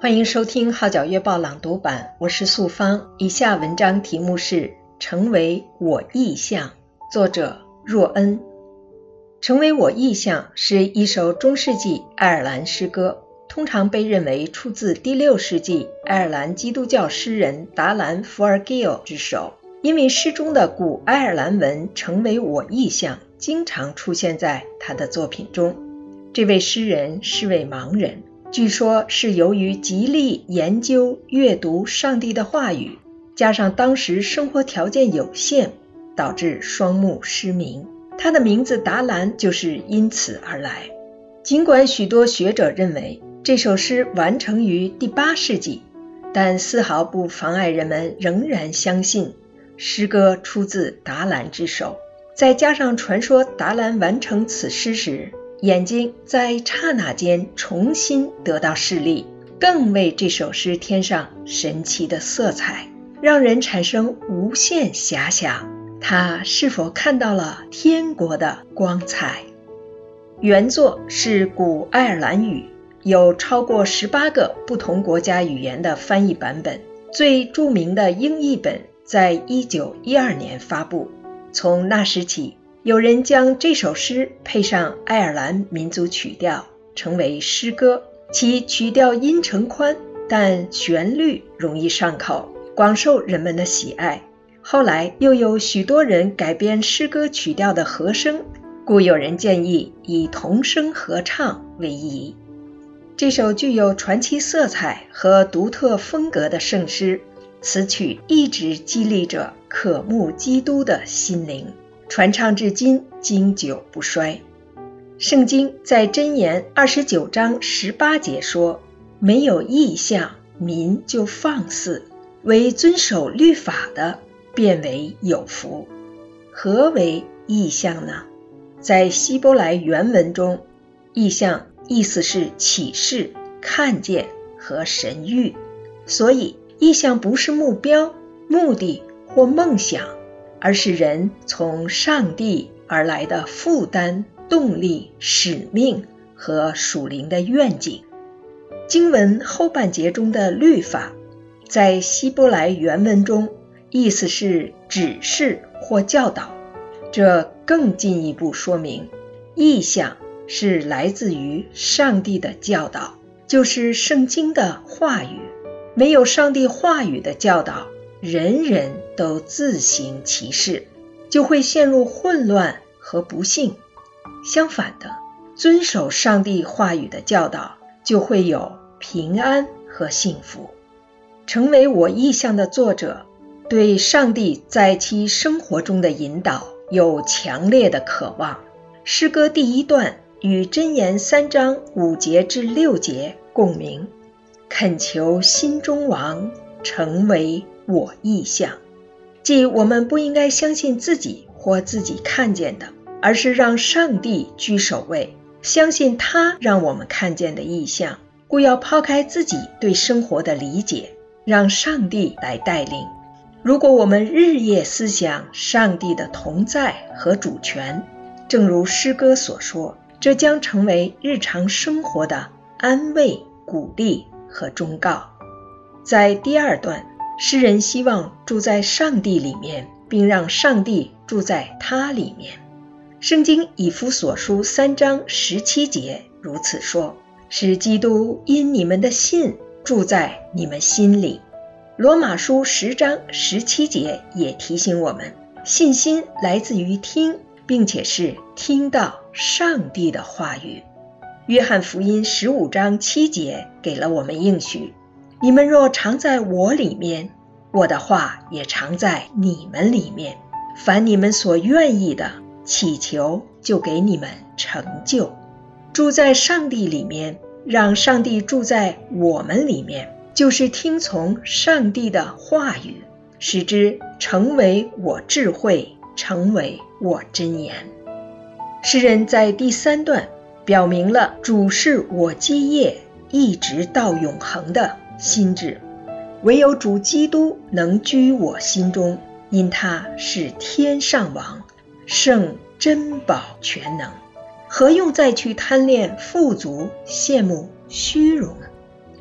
欢迎收听号角月报朗读版，我是素芳。以下文章题目是《成为我意象》，作者若恩。成为我意象是一首中世纪爱尔兰诗歌，通常被认为出自第6世纪爱尔兰基督教诗人达兰·福尔基尔之手。因为诗中的古爱尔兰文成为我意象经常出现在他的作品中。这位诗人是位盲人，据说是由于极力研究阅读上帝的话语，加上当时生活条件有限，导致双目失明。他的名字达兰就是因此而来。尽管许多学者认为这首诗完成于第8世纪，但丝毫不妨碍人们仍然相信诗歌出自达兰之手。再加上传说达兰完成此诗时，眼睛在刹那间重新得到视力，更为这首诗添上神奇的色彩，让人产生无限遐想，他是否看到了天国的光彩。原作是古爱尔兰语，有超过18个不同国家语言的翻译版本，最著名的英译本在1912年发布。从那时起，有人将这首诗配上爱尔兰民族曲调，成为诗歌，其曲调音程宽，但旋律容易上口，广受人们的喜爱。后来又有许多人改编诗歌曲调的和声，故有人建议以童声合唱为宜。这首具有传奇色彩和独特风格的圣诗，此曲一直激励着渴慕基督的心灵，传唱至今，经久不衰。圣经在箴言29章18节说，没有异象，民就放肆，唯遵守律法的，便为有福。何为异象呢？在希伯来原文中，异象意思是启示、看见和神谕，所以异象不是目标、目的或梦想，而是人从上帝而来的负担、动力、使命和属灵的愿景。经文后半节中的律法，在希伯来原文中意思是指示或教导，这更进一步说明异象是来自于上帝的教导，就是圣经的话语。没有上帝话语的教导，人人都自行其事，就会陷入混乱和不幸。相反的，遵守上帝话语的教导，就会有平安和幸福。成为我意象的作者，对上帝在其生活中的引导有强烈的渴望。诗歌第1段与箴言3章5节至6节共鸣，恳求心中王成为我意象，即我们不应该相信自己或自己看见的，而是让上帝居首位，相信他让我们看见的意象，故要抛开自己对生活的理解，让上帝来带领。如果我们日夜思想上帝的同在和主权，正如诗歌所说，这将成为日常生活的安慰、鼓励和忠告。在第2段，诗人希望住在上帝里面，并让上帝住在他里面。圣经以弗所书3章17节如此说，使基督因你们的信住在你们心里。罗马书10章17节也提醒我们，信心来自于听，并且是听到上帝的话语。约翰福音15章7节给了我们应许，你们若常在我里面，我的话也常在你们里面，凡你们所愿意的，祈求就给你们成就。住在上帝里面，让上帝住在我们里面，就是听从上帝的话语，使之成为我智慧，成为我箴言。诗人在第3段表明了主是我基业一直到永恒的心志，唯有主基督能居我心中，因他是天上王，圣珍宝全能，何用再去贪恋富足，羡慕虚荣？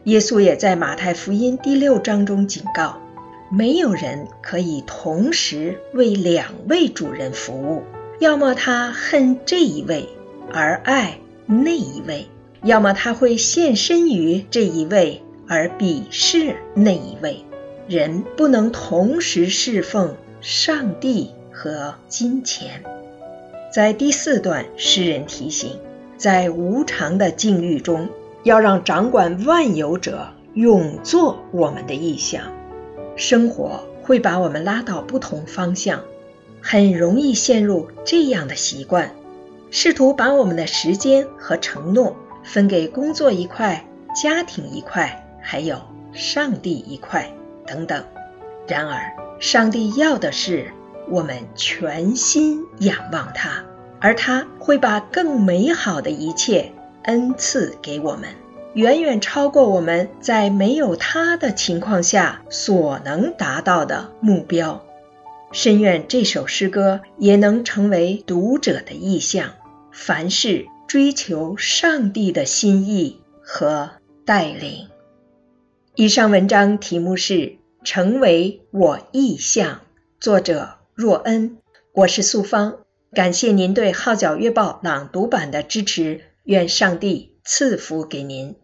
耶稣也在马太福音第6章中警告，没有人可以同时为2位主人服务，要么他恨这一位而爱那一位，要么他会献身于这一位而鄙视那一位。人不能同时侍奉上帝和金钱。在第4段，诗人提醒，在无常的境遇中，要让掌管万有者永做我们的意象。生活会把我们拉到不同方向，很容易陷入这样的习惯，试图把我们的时间和承诺分给工作一块、家庭一块，还有上帝一块等等。然而，上帝要的是我们全心仰望他，而他会把更美好的一切恩赐给我们，远远超过我们在没有他的情况下所能达到的目标。深愿这首诗歌也能成为读者的意向，凡事追求上帝的心意和带领。以上文章题目是成为我意向，作者若恩，我是素芳。感谢您对号角月报朗读版的支持，愿上帝赐福给您。